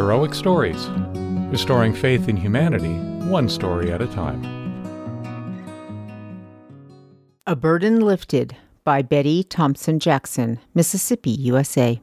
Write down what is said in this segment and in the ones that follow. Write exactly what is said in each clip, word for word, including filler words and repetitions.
Heroic Stories, restoring faith in humanity, one story at a time. A Burden Lifted by Betty Thompson Jackson, Mississippi, U S A.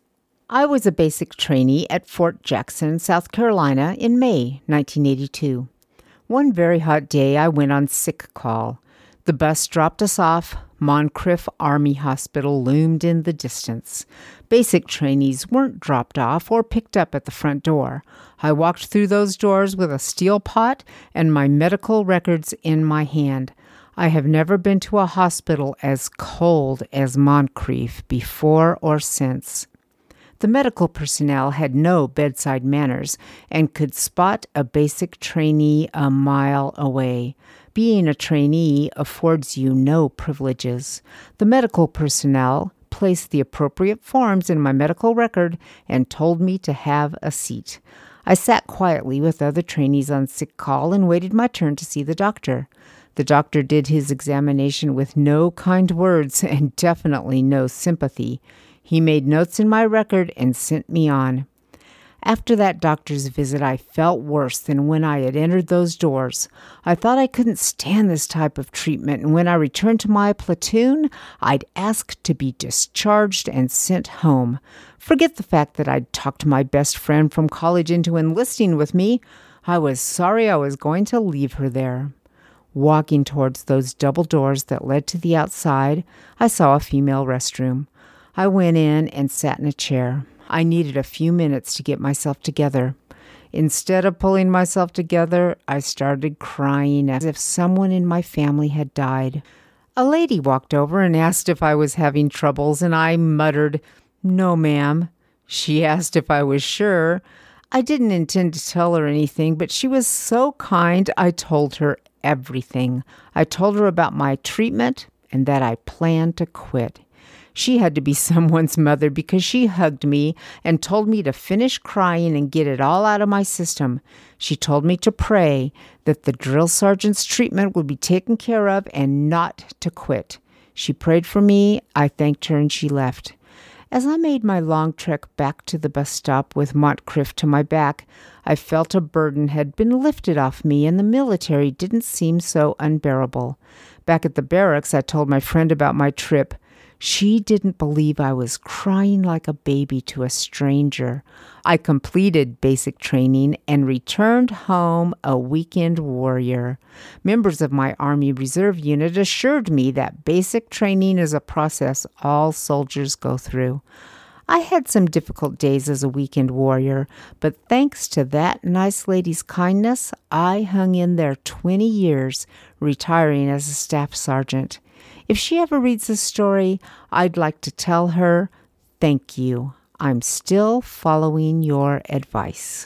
I was a basic trainee at Fort Jackson, South Carolina in May nineteen eighty-two. One very hot day, I went on sick call. The bus dropped us off. Moncrief Army Hospital loomed in the distance. Basic trainees weren't dropped off or picked up at the front door. I walked through those doors with a steel pot and my medical records in my hand. I have never been to a hospital as cold as Moncrief before or since. The medical personnel had no bedside manners and could spot a basic trainee a mile away. Being a trainee affords you no privileges. The medical personnel placed the appropriate forms in my medical record and told me to have a seat. I sat quietly with other trainees on sick call and waited my turn to see the doctor. The doctor did his examination with no kind words and definitely no sympathy. He made notes in my record and sent me on. After that doctor's visit, I felt worse than when I had entered those doors. I thought I couldn't stand this type of treatment, and when I returned to my platoon, I'd ask to be discharged and sent home. Forget the fact that I'd talked my best friend from college into enlisting with me. I was sorry I was going to leave her there. Walking towards those double doors that led to the outside, I saw a female restroom. I went in and sat in a chair. I needed a few minutes to get myself together. Instead of pulling myself together, I started crying as if someone in my family had died. A lady walked over and asked if I was having troubles, and I muttered, "No, ma'am." She asked if I was sure. I didn't intend to tell her anything, but she was so kind, I told her everything. I told her about my treatment and that I planned to quit. She had to be someone's mother because she hugged me and told me to finish crying and get it all out of my system. She told me to pray that the drill sergeant's treatment would be taken care of and not to quit. She prayed for me, I thanked her, and she left. As I made my long trek back to the bus stop with Moncrief to my back, I felt a burden had been lifted off me and the military didn't seem so unbearable. Back at the barracks, I told my friend about my trip. She didn't believe I was crying like a baby to a stranger. I completed basic training and returned home a weekend warrior. Members of my Army Reserve unit assured me that basic training is a process all soldiers go through. I had some difficult days as a weekend warrior, but thanks to that nice lady's kindness, I hung in there twenty years, retiring as a staff sergeant. If she ever reads this story, I'd like to tell her, thank you. I'm still following your advice.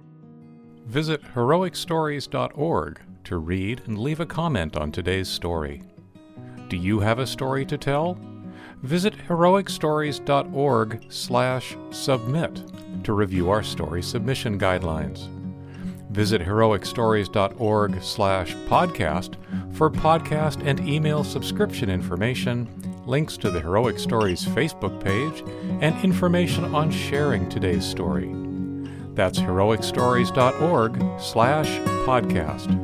Visit heroic stories dot org to read and leave a comment on today's story. Do you have a story to tell? Visit heroic stories dot org slash submit to review our story submission guidelines. Visit heroic stories dot org slash podcast for podcast and email subscription information, links to the Heroic Stories Facebook page, and information on sharing today's story. That's heroic stories dot org slash podcast.